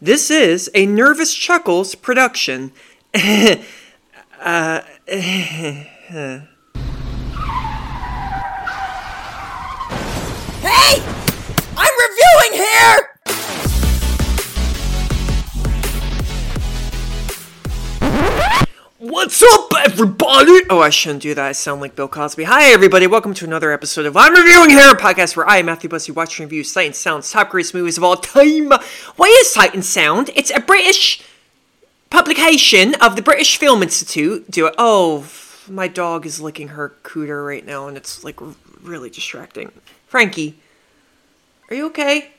This is a Nervous Chuckles production. Hey! I'm reviewing here! What's up, everybody? Oh, I shouldn't do that. I sound like Bill Cosby. Hi, everybody. Welcome to another episode of I'm Reviewing Here, a podcast where I, Matthew Bussey, watch and review Sight and Sound's top greatest movies of all time. What is Sight and Sound? It's a British publication of the British Film Institute. Oh, my dog is licking her cooter right now, and it's, like, really distracting. Frankie, are you okay?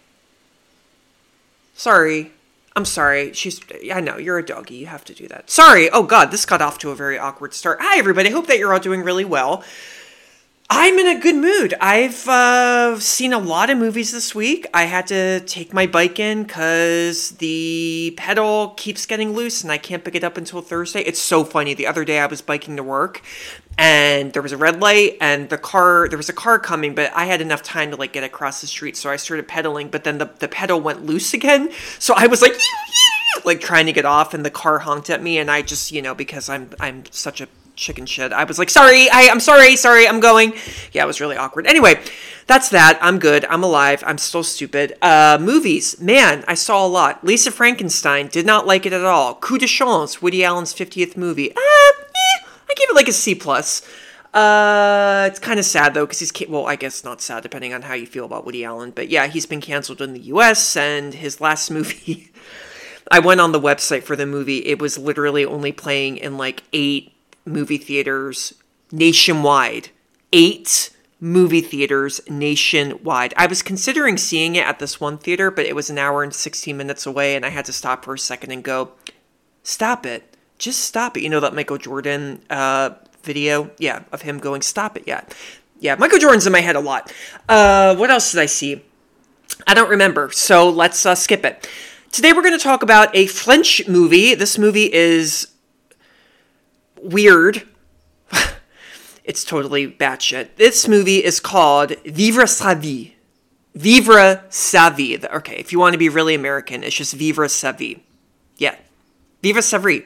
Sorry. I'm sorry. I know, you're a doggy. You have to do that. Sorry. Oh, God, this got off to a very awkward start. Hi, everybody. Hope that you're all doing really well. I'm in a good mood. I've seen a lot of movies this week. I had to take my bike in because the pedal keeps getting loose and I can't pick it up until Thursday. It's so funny. The other day I was biking to work and there was a red light and there was a car coming, but I had enough time to like get across the street. So I started pedaling, but then the pedal went loose again. So I was like trying to get off and the car honked at me. And I just, because I'm such a chicken shit, I was like, sorry, I'm sorry, I'm going. Yeah, it was really awkward. Anyway, that's that. I'm good. I'm alive. I'm still stupid. Movies. Man, I saw a lot. Lisa Frankenstein. Did not like it at all. Coup de Chance. Woody Allen's 50th movie. I gave it like a C+. It's kind of sad though, because I guess not sad depending on how you feel about Woody Allen. But yeah, he's been canceled in the US and his last movie, I went on the website for the movie. It was literally only playing in like 8 movie theaters nationwide. 8 movie theaters nationwide. I was considering seeing it at this one theater, but it was an hour and 16 minutes away, and I had to stop for a second and go, stop it. Just stop it. You know that Michael Jordan video? Yeah, of him going, stop it. Yeah, Michael Jordan's in my head a lot. What else did I see? I don't remember, so let's skip it. Today we're going to talk about a French movie. This movie is weird. It's totally batshit. This movie is called Vivre sa vie. Vivre sa vie. Okay, if you want to be really American, it's just Vivre sa vie. Yeah. Vivre sa vie.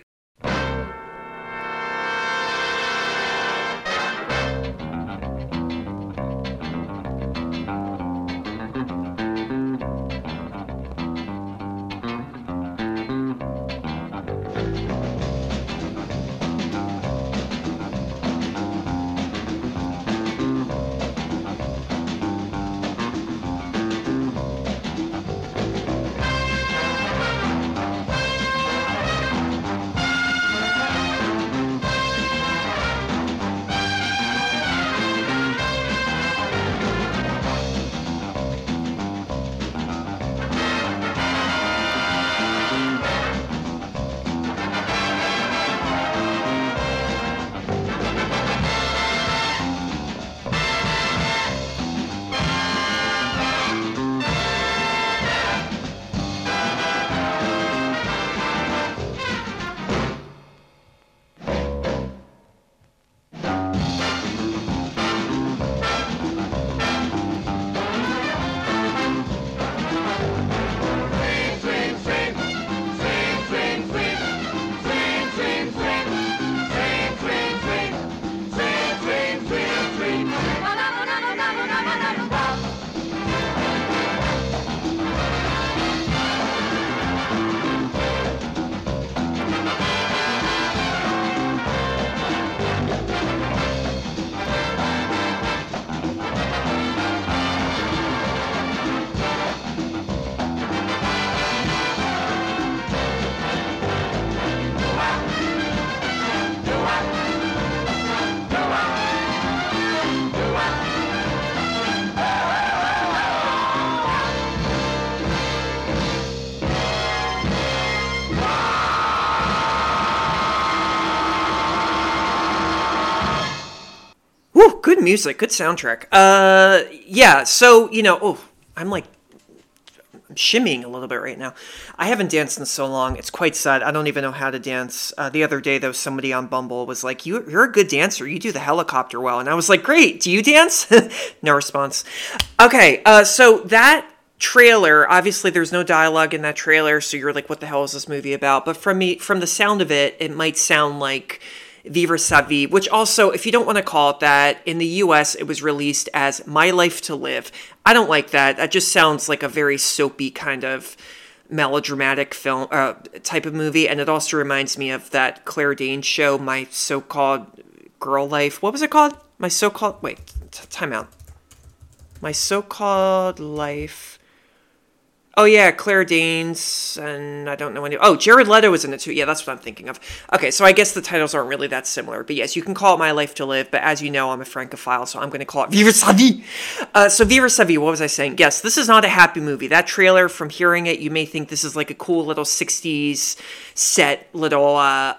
Good music, good soundtrack. Yeah, so, I'm shimmying a little bit right now. I haven't danced in so long. It's quite sad. I don't even know how to dance. The other day, though, somebody on Bumble was like, you're a good dancer. You do the helicopter well. And I was like, great. Do you dance? No response. Okay, so that trailer, obviously there's no dialogue in that trailer, so you're like, what the hell is this movie about? But from the sound of it, it might sound like Vivre sa vie, which also, if you don't want to call it that, in the US, it was released as My Life to Live. I don't like that. That just sounds like a very soapy kind of melodramatic film type of movie, and it also reminds me of that Claire Danes show, My So-Called Girl Life. What was it called? Time out. My So-Called Life. Oh, yeah, Claire Danes, and I don't know any... Oh, Jared Leto was in it, too. Yeah, that's what I'm thinking of. Okay, so I guess the titles aren't really that similar. But yes, you can call it My Life to Live, but as you know, I'm a Francophile, so I'm going to call it Vivre sa vie. So Vivre sa vie, what was I saying? Yes, this is not a happy movie. That trailer, from hearing it, you may think this is like a cool little 60s set, little,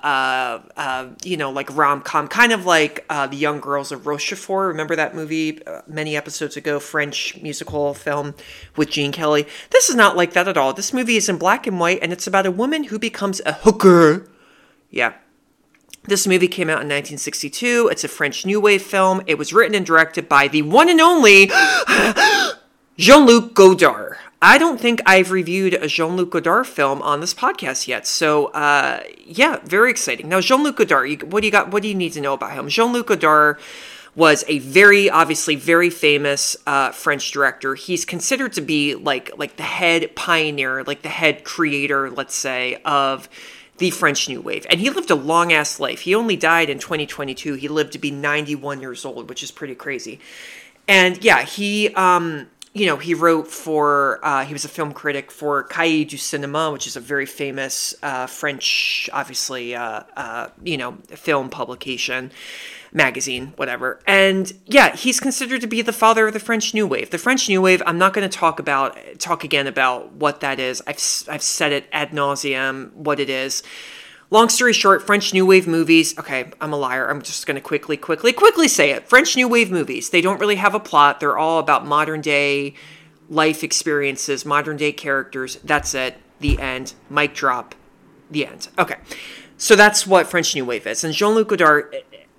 like rom-com, kind of like The Young Girls of Rochefort. Remember that movie many episodes ago, French musical film with Gene Kelly? This is not like that at all. This movie is in black and white, and it's about a woman who becomes a hooker. Yeah. This movie came out in 1962. It's a French New Wave film. It was written and directed by the one and only Jean-Luc Godard. I don't think I've reviewed a Jean-Luc Godard film on this podcast yet. So, yeah, very exciting. Now, Jean-Luc Godard, what do you need to know about him? Jean-Luc Godard was a obviously very famous French director. He's considered to be like the head pioneer, like the head creator, let's say, of the French New Wave. And he lived a long-ass life. He only died in 2022. He lived to be 91 years old, which is pretty crazy. And yeah, he wrote for, he was a film critic for Cahiers du Cinéma, which is a very famous French, obviously, film publication, magazine, whatever. And yeah, he's considered to be the father of the French New Wave. The French New Wave, I'm not going to talk again about what that is. I've said it ad nauseum, what it is. Long story short, French New Wave movies, okay, I'm a liar. I'm just going to quickly say it. French New Wave movies, they don't really have a plot. They're all about modern day life experiences, modern day characters. That's it. The end. Mic drop. The end. Okay. So that's what French New Wave is. And Jean-Luc Godard,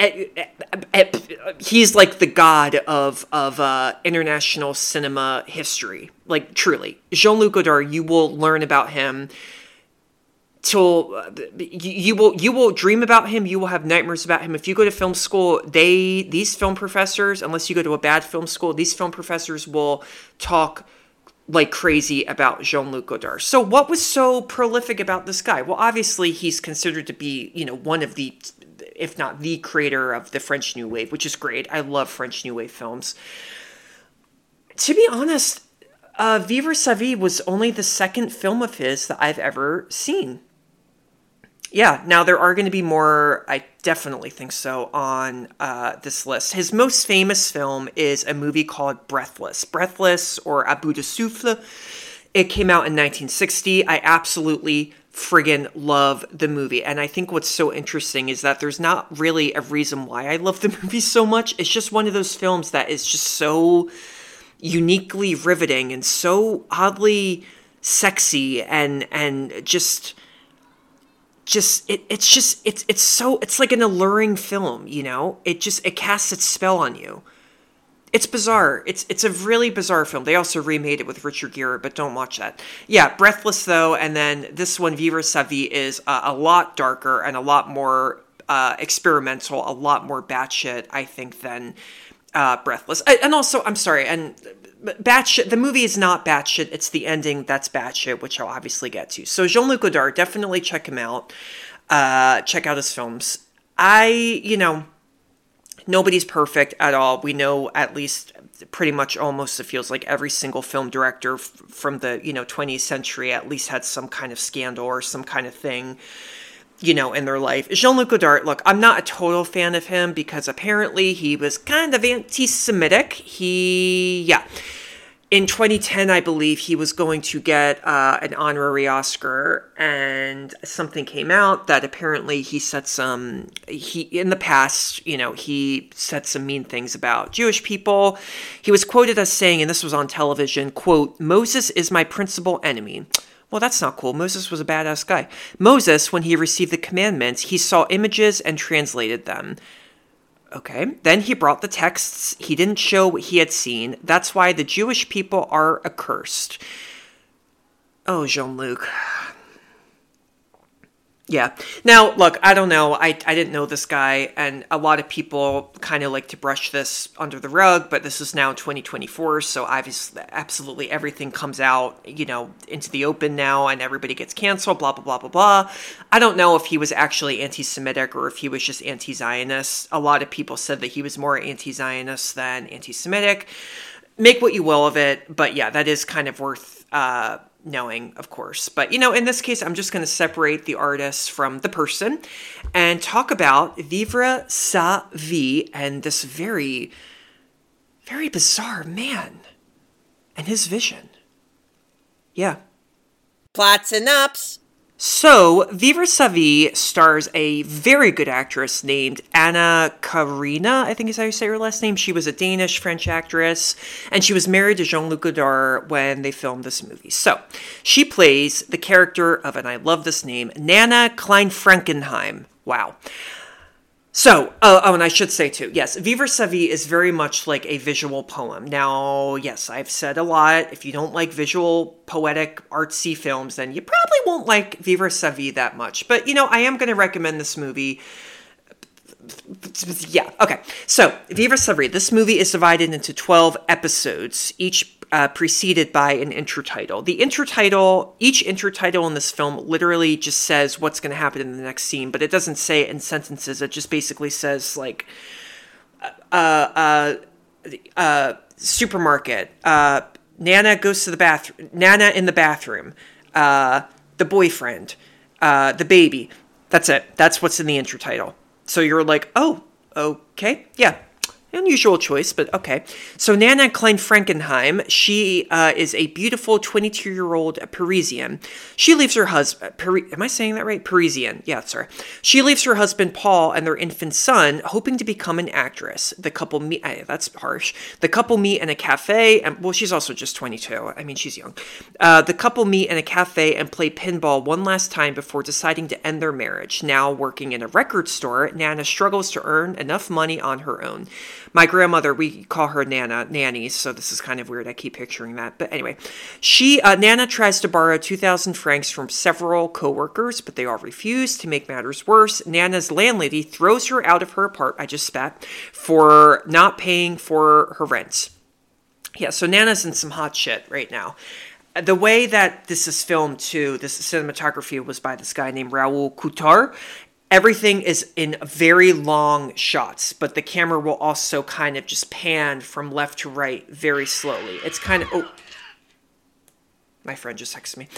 he's like the god of international cinema history. Like, truly. Jean-Luc Godard, you will learn about him till you will dream about him. You will have nightmares about him. If you go to film school, these film professors, unless you go to a bad film school, these film professors will talk like crazy about Jean-Luc Godard. So what was so prolific about this guy? Well, obviously he's considered to be, one of the, if not the creator of the French New Wave, which is great. I love French New Wave films. To be honest, Vivre sa vie was only the second film of his that I've ever seen. Yeah, now there are going to be more, I definitely think so, on this list. His most famous film is a movie called Breathless. Breathless, or À bout de souffle. It came out in 1960. I absolutely friggin' love the movie. And I think what's so interesting is that there's not really a reason why I love the movie so much. It's just one of those films that is just so uniquely riveting and so oddly sexy and just it's like an alluring film, it casts its spell on you. It's bizarre. It's a really bizarre film. They also remade it with Richard Gere, but don't watch that. Yeah, Breathless though, and then this one, Vivre sa vie, is a lot darker and a lot more experimental, a lot more batshit, I think, than Breathless. And also, I'm sorry, and batshit, the movie is not batshit, it's the ending that's batshit, which I'll obviously get to. So Jean-Luc Godard, definitely check him out. Check out his films. Nobody's perfect at all. We know at least pretty much almost, it feels like every single film director from the, 20th century at least had some kind of scandal or some kind of thing, in their life. Jean-Luc Godard, look, I'm not a total fan of him because apparently he was kind of anti-Semitic. In 2010, I believe, he was going to get an honorary Oscar, and something came out that apparently he said in the past, he said some mean things about Jewish people. He was quoted as saying, and this was on television, quote, "Moses is my principal enemy." Well, that's not cool. Moses was a badass guy. Moses, when he received the commandments, he saw images and translated them. Okay. Then he brought the texts. He didn't show what he had seen. That's why the Jewish people are accursed. Oh, Jean-Luc. Yeah. Now, look, I don't know. I didn't know this guy, and a lot of people kind of like to brush this under the rug, but this is now 2024, so obviously, absolutely everything comes out, into the open now, and everybody gets canceled, blah, blah, blah, blah, blah. I don't know if he was actually anti-Semitic or if he was just anti-Zionist. A lot of people said that he was more anti-Zionist than anti-Semitic. Make what you will of it, but yeah, that is kind of worth knowing, of course. But, in this case, I'm just going to separate the artist from the person and talk about Vivre sa vie and this very, very bizarre man and his vision. Yeah. Plots and ups. So, Vivre sa vie stars a very good actress named Anna Karina, I think is how you say her last name. She was a Danish-French actress, and she was married to Jean-Luc Godard when they filmed this movie. So, she plays the character of, and I love this name, Nana Klein-Frankenheim. Wow. So, and I should say too, yes, Vivre sa vie is very much like a visual poem. Now, yes, I've said a lot. If you don't like visual, poetic, artsy films, then you probably won't like Vivre sa vie that much. But, I am going to recommend this movie. Yeah, okay. So, Vivre sa vie, this movie is divided into 12 episodes, each preceded by an intertitle. Each intertitle in this film literally just says what's going to happen in the next scene, but it doesn't say it in sentences. It just basically says, like, supermarket, Nana goes to the bathroom, Nana in the bathroom, the boyfriend, the baby. That's it. That's what's in the intertitle. So you're like, oh, okay, yeah. Unusual choice, but okay. So Nana Klein-Frankenheim, she is a beautiful 22-year-old Parisian. She leaves her husband... am I saying that right? Parisian. Yeah, sorry. She leaves her husband, Paul, and their infant son, hoping to become an actress. The couple meet... that's harsh. The couple meet in a cafe, and well, she's also just 22. I mean, she's young. The couple meet in a cafe and play pinball one last time before deciding to end their marriage. Now working in a record store, Nana struggles to earn enough money on her own. My grandmother, we call her Nanny, so this is kind of weird. I keep picturing that. But anyway, Nana tries to borrow 2,000 francs from several co-workers, but they all refuse. To make matters worse, Nana's landlady throws her out of her apartment, I just spat, for not paying for her rent. Yeah, so Nana's in some hot shit right now. The way that this is filmed, too, this cinematography was by this guy named Raoul Coutard. Everything is in very long shots, but the camera will also kind of just pan from left to right very slowly. It's kind of... Oh. My friend just texted me.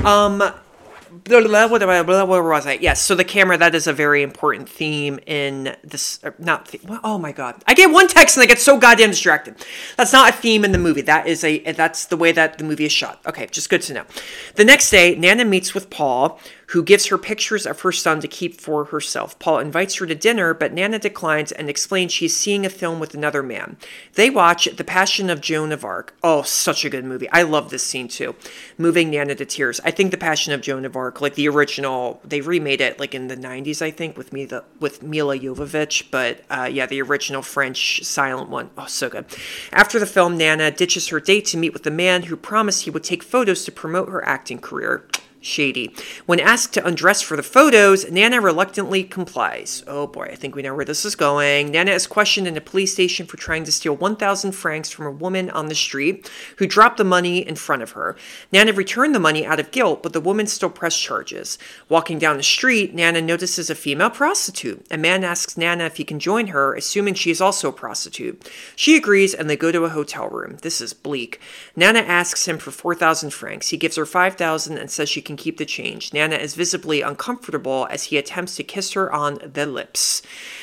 Where was I? Yes, so the camera, that is a very important theme in this... oh my god. I get one text and I get so goddamn distracted. That's not a theme in the movie. That's the way that the movie is shot. Okay, just good to know. The next day, Nana meets with Paul, who gives her pictures of her son to keep for herself. Paul invites her to dinner, but Nana declines and explains she's seeing a film with another man. They watch The Passion of Joan of Arc. Oh, such a good movie. I love this scene too. Moving Nana to tears. I think The Passion of Joan of Arc, like the original, they remade it like in the 90s, I think, with Mila Jovovich. But yeah, the original French silent one. Oh, so good. After the film, Nana ditches her date to meet with the man who promised he would take photos to promote her acting career. Shady. When asked to undress for the photos, Nana reluctantly complies. Oh boy, I think we know where this is going. Nana is questioned in a police station for trying to steal 1,000 francs from a woman on the street who dropped the money in front of her. Nana returned the money out of guilt, but the woman still pressed charges. Walking down the street, Nana notices a female prostitute. A man asks Nana if he can join her, assuming she is also a prostitute. She agrees and they go to a hotel room. This is bleak. Nana asks him for 4,000 francs. He gives her 5,000 and says she can keep the change. Nana is visibly uncomfortable as he attempts to kiss her on the lips.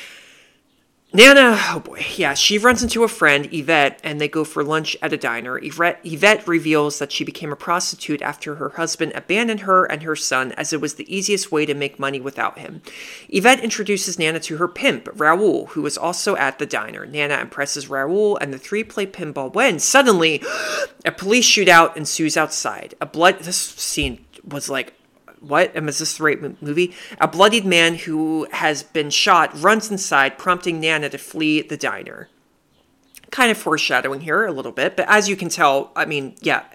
Nana, oh boy, yeah, she runs into a friend, Yvette, and they go for lunch at a diner. Yvette reveals that she became a prostitute after her husband abandoned her and her son, as it was the easiest way to make money without him. Yvette introduces Nana to her pimp, Raoul, who is also at the diner. Nana impresses Raoul, and the three play pinball when, suddenly, a police shootout ensues outside. This scene was like, what? Is this the right movie? A bloodied man who has been shot runs inside, prompting Nana to flee the diner. Kind of foreshadowing here a little bit, but as you can tell, I mean, yeah,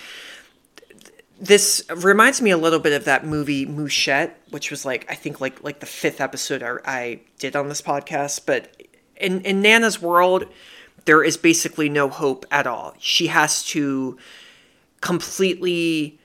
this reminds me a little bit of that movie Mouchette, which was like, I think like the 5th episode I did on this podcast. But in Nana's world, there is basically no hope at all. She has to completely,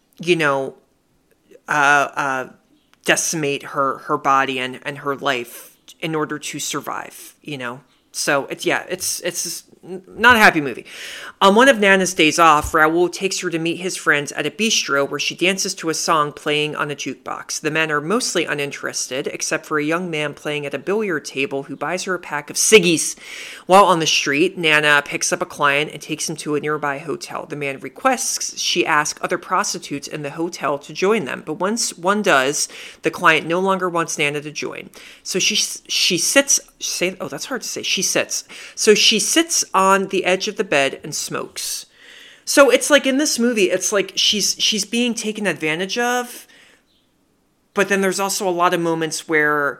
decimate her body and her life in order to survive, So it's not a happy movie. On one of Nana's days off, Raoul takes her to meet his friends at a bistro where she dances to a song playing on a jukebox. The men are mostly uninterested, except for a young man playing at a billiard table who buys her a pack of ciggies. While on the street, Nana picks up a client and takes him to a nearby hotel. The man requests she ask other prostitutes in the hotel to join them, but once one does, the client no longer wants Nana to join. So she sits. That's hard to say. She sits. So she sits on the edge of the bed and smokes. So it's like in this movie, it's like she's being taken advantage of, but then there's also a lot of moments where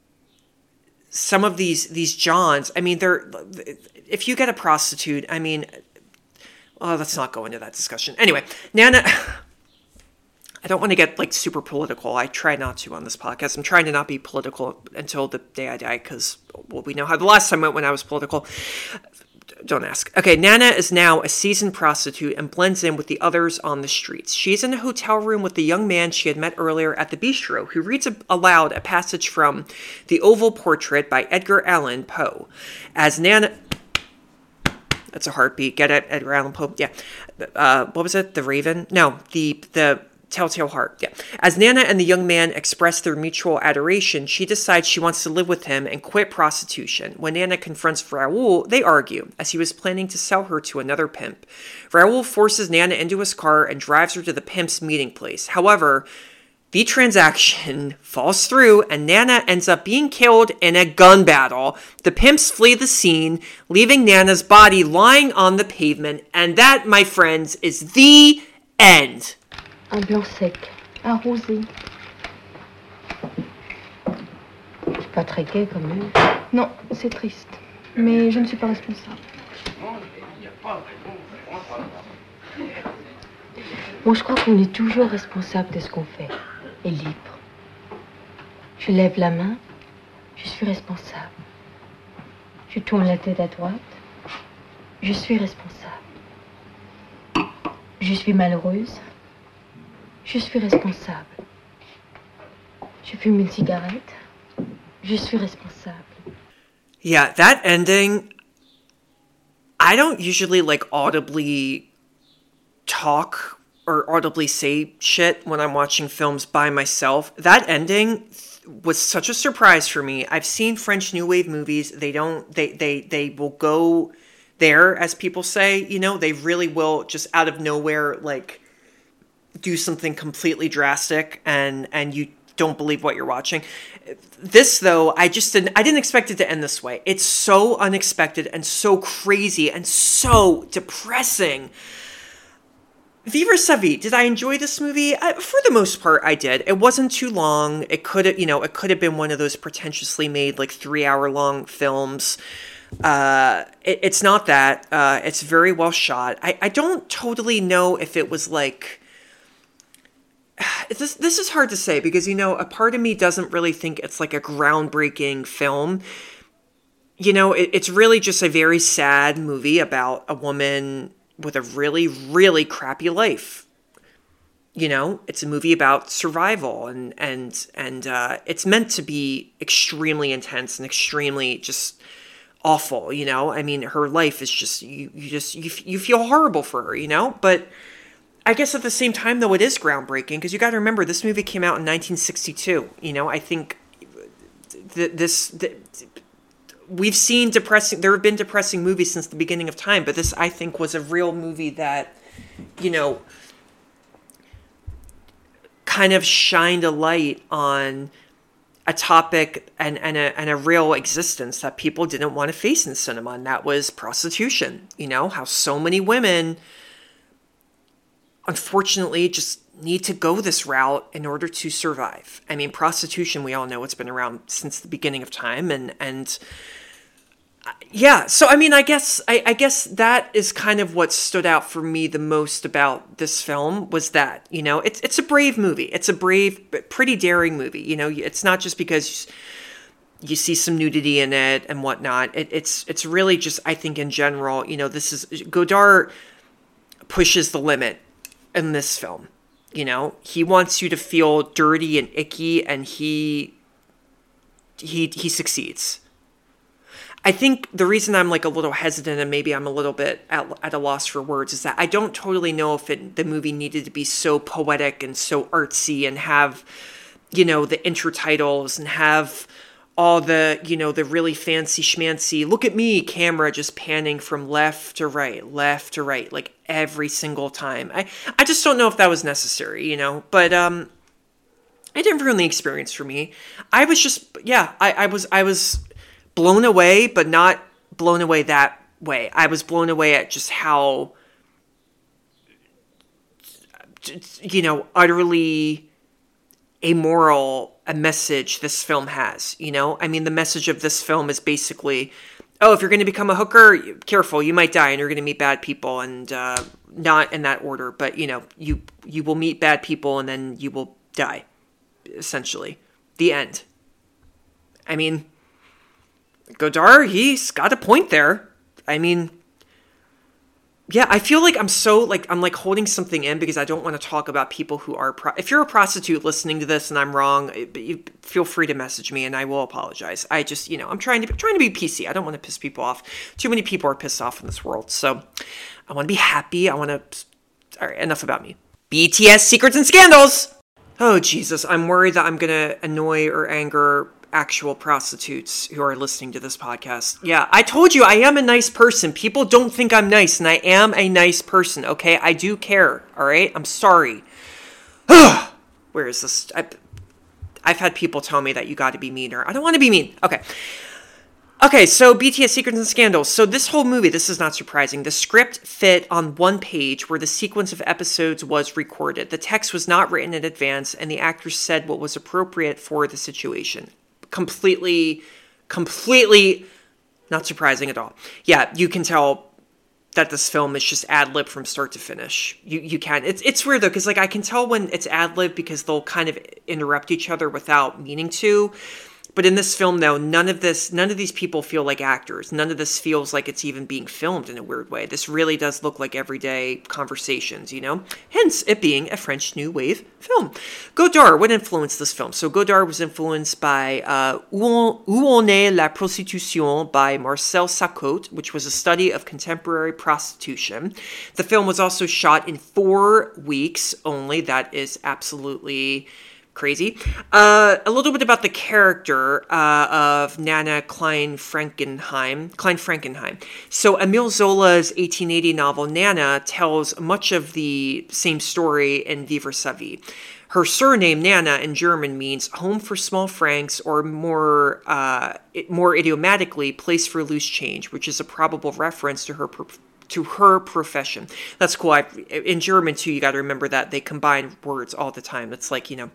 some of these Johns, I mean, if you get a prostitute, I mean, let's not go into that discussion. Anyway, Nana, I don't want to get like super political. I try not to on this podcast. I'm trying to not be political until the day I die because, well, we know how the last time went when I was political. Don't ask. Okay, Nana is now a seasoned prostitute and blends in with the others on the streets. She's in a hotel room with the young man she had met earlier at the bistro, who reads aloud a passage from The Oval Portrait by Edgar Allan Poe. As Nana... That's a heartbeat. Get it? Edgar Allan Poe? Yeah. What was it? The Raven? No, the Telltale Heart, yeah. As Nana and the young man express their mutual adoration, she decides she wants to live with him and quit prostitution. When Nana confronts Raoul, they argue, as he was planning to sell her to another pimp. Raoul forces Nana into his car and drives her to the pimp's meeting place. However, the transaction falls through and Nana ends up being killed in a gun battle. The pimps flee the scene, leaving Nana's body lying on the pavement. And that, my friends, is the end. Un blanc sec, un rosé. C'est pas très gai quand même. Non, c'est triste. Mais je ne suis pas responsable. Moi, je crois qu'on est toujours responsable de ce qu'on fait. Et libre. Je lève la main, je suis responsable. Je tourne la tête à droite, je suis responsable. Je suis malheureuse. Je suis responsable. Je fume une cigarette. Je suis responsable. Yeah, that ending, I don't usually like audibly talk or audibly say shit when I'm watching films by myself. That ending was such a surprise for me. I've seen French New Wave movies. They will go there, as people say, they really will just out of nowhere, like, do something completely drastic and you don't believe what you're watching. This, though, I didn't expect it to end this way. It's so unexpected and so crazy and so depressing. Vivre sa vie. Did I enjoy this movie? For the most part, I did. It wasn't too long. It could have been one of those pretentiously made, like, 3-hour-long films. It's not that. It's very well shot. I don't totally know if it was, like... This is hard to say because, a part of me doesn't really think it's like a groundbreaking film. It's really just a very sad movie about a woman with a really, really crappy life. It's a movie about survival and it's meant to be extremely intense and extremely just awful, I mean, her life is just, you feel horrible for her, but I guess at the same time, though, it is groundbreaking because you got to remember this movie came out in 1962. I think we've seen depressing. There have been depressing movies since the beginning of time, but this, I think, was a real movie that, kind of shined a light on a topic and a real existence that people didn't want to face in cinema, and that was prostitution. How so many women unfortunately just need to go this route in order to survive. I mean, prostitution, we all know it's been around since the beginning of time, and yeah. So I mean, I guess that is kind of what stood out for me the most about this film, was that, you know, it's a brave movie. It's a brave, pretty daring movie. You know, it's not just because you see some nudity in it and whatnot. It's really just, I think in general, you know, this is, Godard pushes the limit in this film. You know, he wants you to feel dirty and icky, and he succeeds. I think the reason I'm like a little hesitant, and maybe I'm a little bit at a loss for words, is that I don't totally know if the movie needed to be so poetic and so artsy and have, you know, the intertitles and have all the, you know, the really fancy schmancy, look at me camera just panning from left to right, like every single time. I just don't know if that was necessary, you know, but it didn't ruin the experience for me. I was just, yeah, I was blown away, but not blown away that way. I was blown away at just how, you know, utterly amoral a message this film has, you know? I mean, the message of this film is basically, oh, if you're going to become a hooker, careful, you might die and you're going to meet bad people, and not in that order, but, you know, you will meet bad people and then you will die, essentially. The end. I mean, Godard, he's got a point there. I mean, yeah, I feel like I'm holding something in because I don't want to talk about people who are, if you're a prostitute listening to this and I'm wrong, you feel free to message me and I will apologize. I just, you know, I'm trying to be PC. I don't want to piss people off. Too many people are pissed off in this world. So I want to be happy. All right, enough about me. BTS Secrets and Scandals. Oh, Jesus. I'm worried that I'm going to annoy or anger actual prostitutes who are listening to this podcast. Yeah, I told you I am a nice person. People don't think I'm nice, and I am a nice person, okay? I do care, all right? I'm sorry. Where is this? I've had people tell me that you got to be meaner. I don't want to be mean. Okay, so BTS Secrets and Scandals. So this whole movie, this is not surprising. The script fit on one page where the sequence of episodes was recorded. The text was not written in advance, and the actors said what was appropriate for the situation. Completely not surprising at all. Yeah, you can tell that this film is just ad-lib from start to finish. You can. It's weird though, because like I can tell when it's ad-lib because they'll kind of interrupt each other without meaning to. But in this film, though, none of these people feel like actors. None of this feels like it's even being filmed in a weird way. This really does look like everyday conversations, you know? Hence, it being a French New Wave film. Godard, what influenced this film? So Godard was influenced by Où on est la prostitution by Marcel Sacote, which was a study of contemporary prostitution. The film was also shot in 4 weeks only. That is absolutely crazy. A little bit about the character of Nana Klein-Frankenheim. So Emile Zola's 1880 novel Nana tells much of the same story in Vivre sa vie. Her surname Nana in German means home for small francs, or more idiomatically, place for loose change, which is a probable reference to her profession. That's cool. In German too, you got to remember that they combine words all the time. It's like, you know,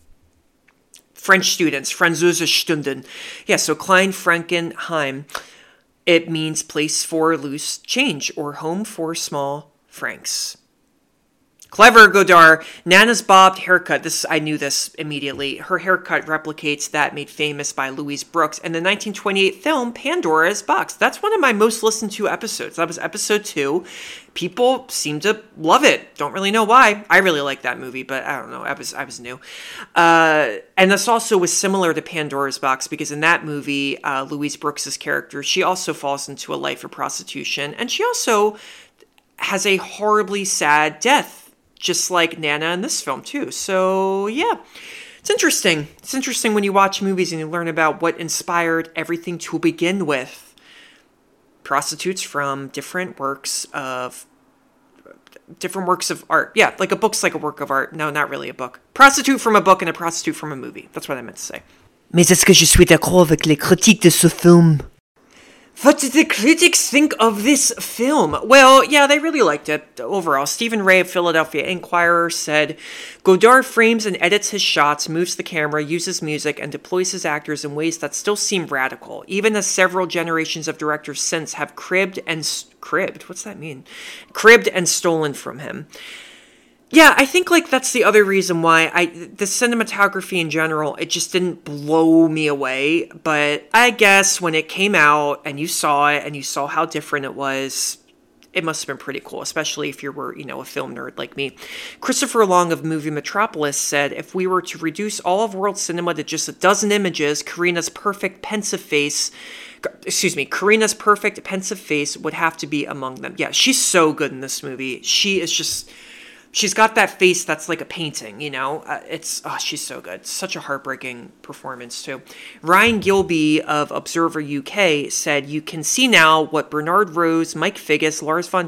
French students, Französischstunden. Yeah, so Klein-Frankenheim, it means place for loose change or home for small francs. Clever, Godard. Nana's bobbed haircut. I knew this immediately. Her haircut replicates that made famous by Louise Brooks in the 1928 film Pandora's Box. That's one of my most listened to episodes. That was episode 2. People seem to love it. Don't really know why. I really like that movie, but I don't know. I was new. And this also was similar to Pandora's Box because in that movie, Louise Brooks' character, she also falls into a life of prostitution, and she also has a horribly sad death, just like Nana in this film too. So yeah, it's interesting. It's interesting when you watch movies and you learn about what inspired everything to begin with. Prostitutes from different works of art. Yeah, like a book's like a work of art. No, not really a book. Prostitute from a book and a prostitute from a movie. That's what I meant to say. Mais est-ce que je suis d'accord avec les critiques de ce film? What did the critics think of this film? Well, yeah, they really liked it overall. Stephen Ray of Philadelphia Inquirer said, Godard frames and edits his shots, moves the camera, uses music, and deploys his actors in ways that still seem radical, even as several generations of directors since have cribbed and stolen from him. Yeah, I think like that's the other reason why the cinematography in general, it just didn't blow me away. But I guess when it came out and you saw it and you saw how different it was, it must have been pretty cool, especially if you were, a film nerd like me. Christopher Long of Movie Metropolis said, if we were to reduce all of world cinema to just a dozen images, Karina's perfect pensive face would have to be among them. Yeah, she's so good in this movie. She's got that face that's like a painting, she's so good. Such a heartbreaking performance, too. Ryan Gilbey of Observer UK said, you can see now what Bernard Rose, Mike Figgis, Lars von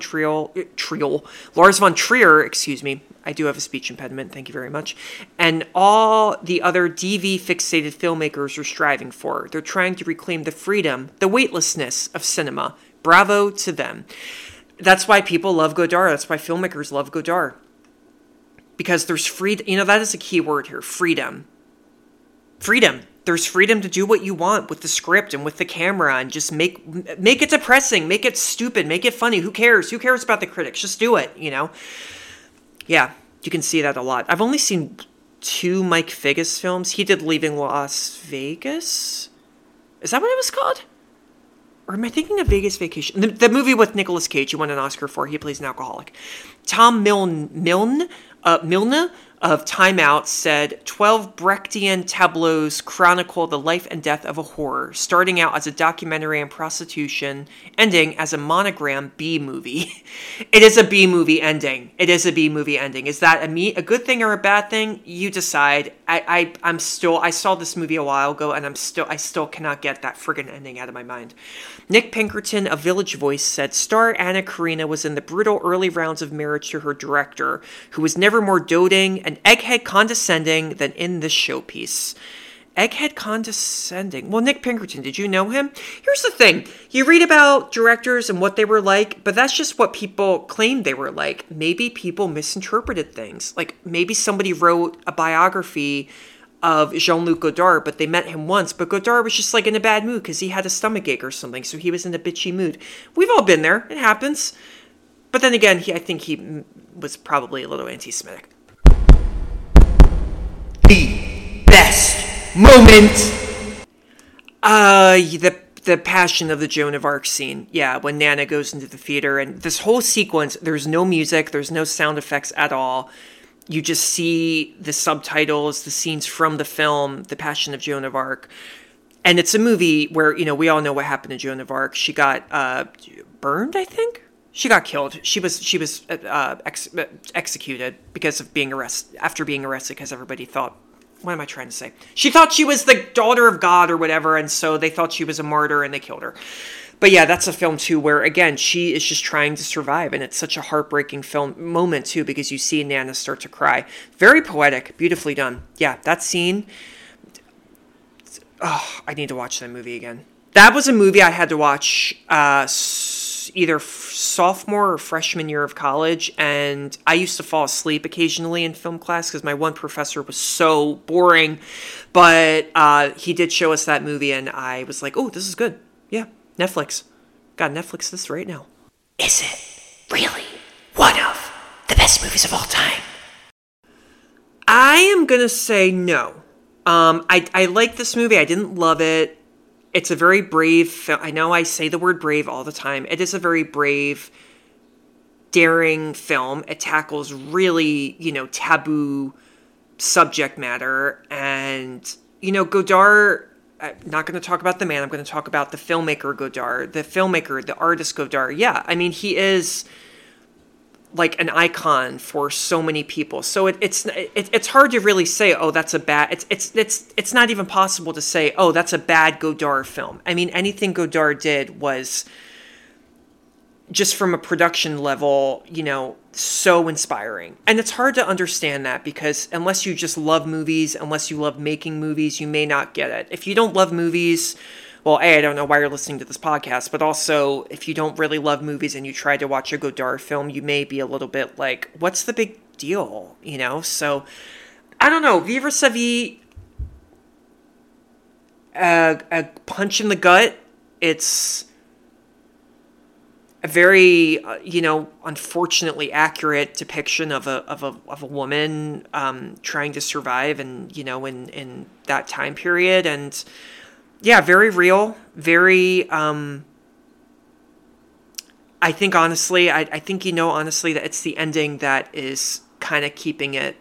Trier, I do have a speech impediment, thank you very much, and all the other DV-fixated filmmakers are striving for. They're trying to reclaim the freedom, the weightlessness of cinema. Bravo to them. That's why people love Godard. That's why filmmakers love Godard. Because there's freedom, that is a key word here, freedom. Freedom. There's freedom to do what you want with the script and with the camera and just make it depressing, make it stupid, make it funny. Who cares? Who cares about the critics? Just do it, Yeah, you can see that a lot. I've only seen 2 Mike Figgis films. He did Leaving Las Vegas. Is that what it was called? Or am I thinking of Vegas Vacation? The movie with Nicolas Cage, he won an Oscar for. He plays an alcoholic. Tom Milne of Time Out said, 12 Brechtian tableaus chronicle the life and death of a whore, starting out as a documentary on prostitution, ending as a monogram B-movie. It is a B-movie ending. Is that a good thing or a bad thing? You decide. I saw this movie a while ago, and I still cannot get that friggin' ending out of my mind. Nick Pinkerton of Village Voice said, star Anna Karina was in the brutal early rounds of marriage to her director, who was never more doting and egghead condescending than in this showpiece. Egghead condescending. Well, Nick Pinkerton, did you know him? Here's the thing. You read about directors and what they were like, but that's just what people claimed they were like. Maybe people misinterpreted things. Like, maybe somebody wrote a biography of Jean-Luc Godard, but they met him once, but Godard was just like in a bad mood because he had a stomachache or something, so he was in a bitchy mood. We've all been there. It happens. But then again, I think he was probably a little anti-Semitic. The best moment. The Passion of the Joan of Arc scene. Yeah, when Nana goes into the theater, and this whole sequence, there's no music, there's no sound effects at all. You just see the subtitles, the scenes from the film, The Passion of Joan of Arc. And it's a movie where, we all know what happened to Joan of Arc. She got burned, I think? She got killed. She was executed because of after being arrested, because everybody thought, what am I trying to say? She thought she was the daughter of God or whatever, and so they thought she was a martyr and they killed her. But yeah, that's a film too where, again, she is just trying to survive, and it's such a heartbreaking moment too, because you see Nana start to cry. Very poetic, beautifully done. Yeah, that scene. Oh, I need to watch that movie again. That was a movie I had to watch either sophomore or freshman year of college, and I used to fall asleep occasionally in film class because my one professor was so boring, but he did show us that movie, and I was like, oh, this is good. Yeah. Netflix. Got Netflix this right now. Is it really one of the best movies of all time? I am going to say no. I like this movie. I didn't love it. It's a very brave film. I know I say the word brave all the time. It is a very brave, daring film. It tackles really, taboo subject matter. And, Godard... I'm not going to talk about the man. I'm going to talk about the filmmaker Godard, the artist Godard. Yeah, I mean, he is like an icon for so many people. So it's hard to really say, oh, that's a bad. It's not even possible to say, oh, that's a bad Godard film. I mean, anything Godard did was just from a production level, so inspiring. And it's hard to understand that because unless you just love movies, unless you love making movies, you may not get it. If you don't love movies, well, A, I don't know why you're listening to this podcast, but also, if you don't really love movies and you try to watch a Godard film, you may be a little bit like, what's the big deal, you know? So, I don't know. Vivre sa vie, a punch in the gut. It's a very, unfortunately accurate depiction of a woman trying to survive, and in that time period, and yeah, very real, very. I think honestly, I think honestly that it's the ending that is kind of keep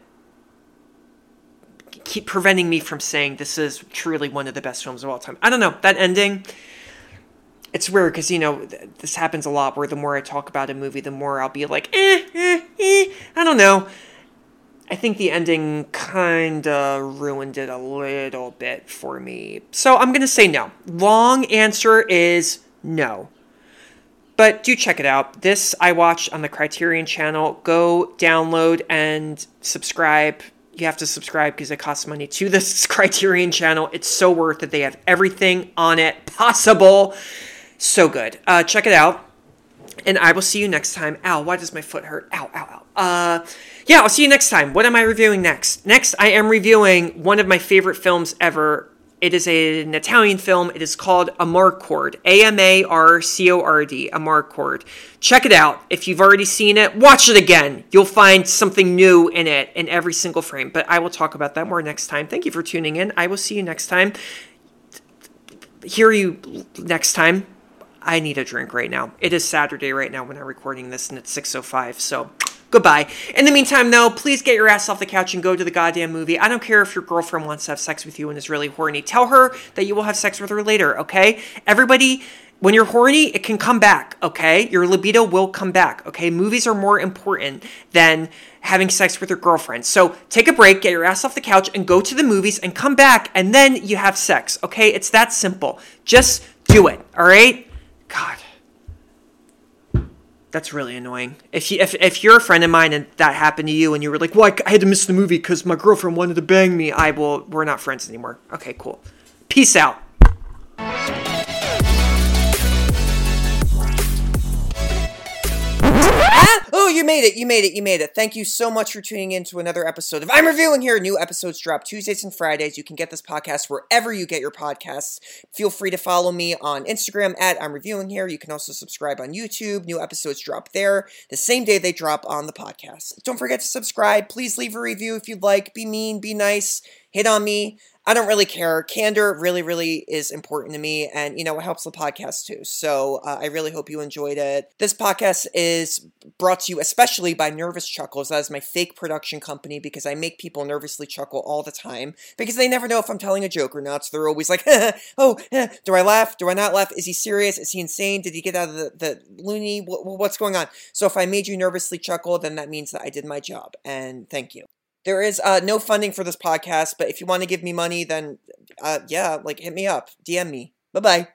preventing me from saying this is truly one of the best films of all time. I don't know, that ending. It's weird because, this happens a lot where the more I talk about a movie, the more I'll be like, I don't know. I think the ending kind of ruined it a little bit for me. So I'm going to say no. Long answer is no. But do check it out. This I watched on the Criterion channel. Go download and subscribe. You have to subscribe because it costs money to this Criterion channel. It's so worth it. They have everything on it possible. So good. Check it out. And I will see you next time. Ow, why does my foot hurt? Ow, ow, ow. Yeah, I'll see you next time. What am I reviewing next? Next, I am reviewing one of my favorite films ever. It is an Italian film. It is called Amarcord. Amarcord. Amarcord. Check it out. If you've already seen it, watch it again. You'll find something new in it in every single frame. But I will talk about that more next time. Thank you for tuning in. I will see you next time. Hear you next time. I need a drink right now. It is Saturday right now when I'm recording this, and it's 6:05, so goodbye. In the meantime, though, please get your ass off the couch and go to the goddamn movie. I don't care if your girlfriend wants to have sex with you and is really horny. Tell her that you will have sex with her later, okay? Everybody, when you're horny, it can come back, okay? Your libido will come back, okay? Movies are more important than having sex with your girlfriend. So take a break, get your ass off the couch, and go to the movies and come back, and then you have sex, okay? It's that simple. Just do it, all right? God, that's really annoying. If you're a friend of mine and that happened to you and you were like, well, I had to miss the movie because my girlfriend wanted to bang me, we're not friends anymore. Okay, cool. Peace out. Oh, you made it. Thank you so much for tuning in to another episode of I'm Reviewing Here. New episodes drop Tuesdays and Fridays. You can get this podcast wherever you get your podcasts. Feel free to follow me on Instagram at I'm Reviewing Here. You can also subscribe on YouTube. New episodes drop there the same day they drop on the podcast. Don't forget to subscribe. Please leave a review if you'd like. Be mean, be nice, hit on me. I don't really care. Candor really, really is important to me, and, it helps the podcast too. So I really hope you enjoyed it. This podcast is brought to you especially by Nervous Chuckles. That is my fake production company because I make people nervously chuckle all the time because they never know if I'm telling a joke or not. So they're always like, do I laugh? Do I not laugh? Is he serious? Is he insane? Did he get out of the loony? What's going on? So if I made you nervously chuckle, then that means that I did my job, and thank you. There is no funding for this podcast, but if you want to give me money, then, hit me up. DM me. Bye-bye.